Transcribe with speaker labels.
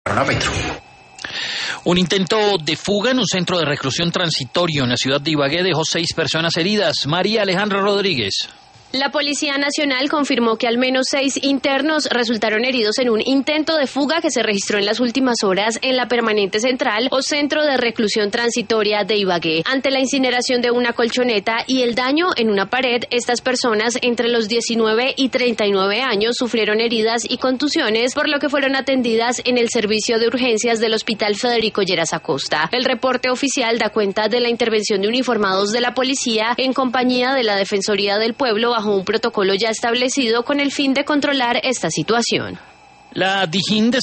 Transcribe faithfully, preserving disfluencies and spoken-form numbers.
Speaker 1: Cronómetro. Un intento de fuga en un centro de reclusión transitorio en la ciudad de Ibagué dejó seis personas heridas. María Alejandra Rodríguez.
Speaker 2: La Policía Nacional confirmó que al menos seis internos resultaron heridos en un intento de fuga que se registró en las últimas horas en la Permanente Central o Centro de Reclusión Transitoria de Ibagué. Ante la incineración de una colchoneta y el daño en una pared, estas personas entre los diecinueve y treinta y nueve años sufrieron heridas y contusiones, por lo que fueron atendidas en el servicio de urgencias del Hospital Federico Lleras Acosta. El reporte oficial da cuenta de la intervención de uniformados de la policía en compañía de la Defensoría del Pueblo bajo un protocolo ya establecido con el fin de controlar esta situación.
Speaker 1: La Dijín de